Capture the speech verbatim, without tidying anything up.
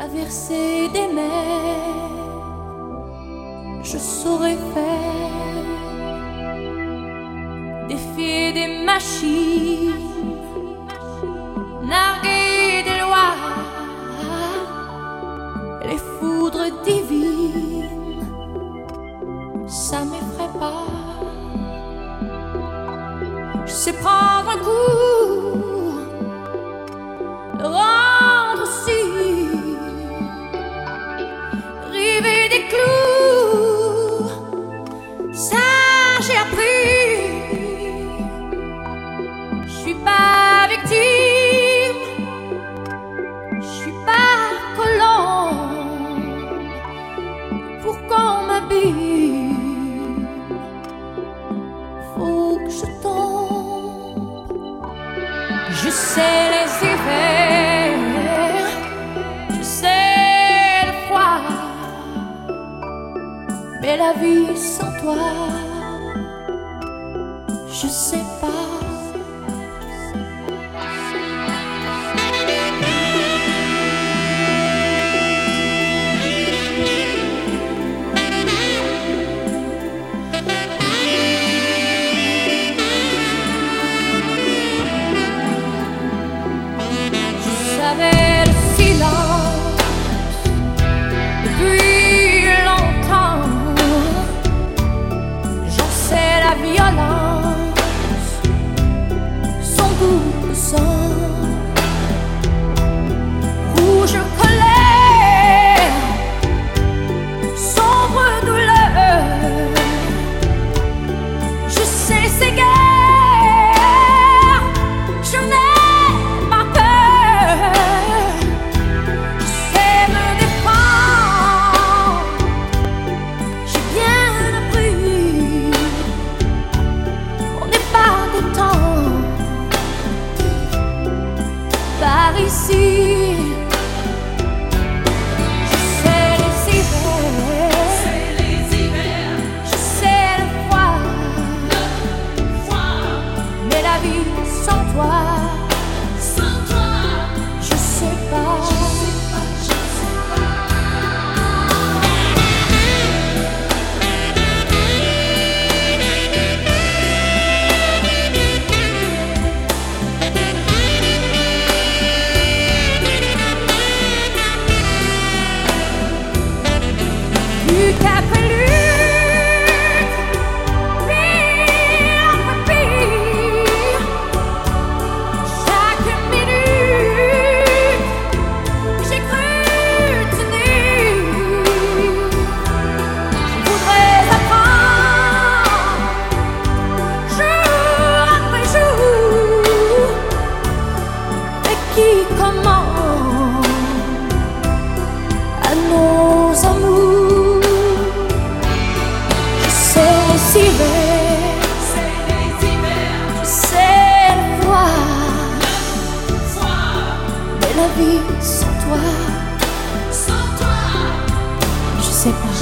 traverser des mers, je saurais faire, défier des machines, narguer des lois, les foudres divines, ça m'effraie pas. Je sais prendre un coup, le rendre aussi, river des clous, ça j'ai appris. Je suis pas victime, je suis pas colon pour qu'on m'habille. Faut que je tombe. Je sais les hivers, je sais le froid, mais la vie sans toi, je sais pas. J'avais le silence depuis longtemps, j'en sais la violence, son goût de sang, rouge colère, sombre douleur. Je sais ces guerres, je n'ai pas peur. Par ici, je sais les hivers, je sais le froid, mais la vie sans toi, je sais pas. Lutte après lutte, pire après pire, chaque minute j'ai cru tenir. Je voudrais apprendre jour après jour, mais qui commande à nos amours. Je sais le froid, mais la vie sans toi, je sais pas.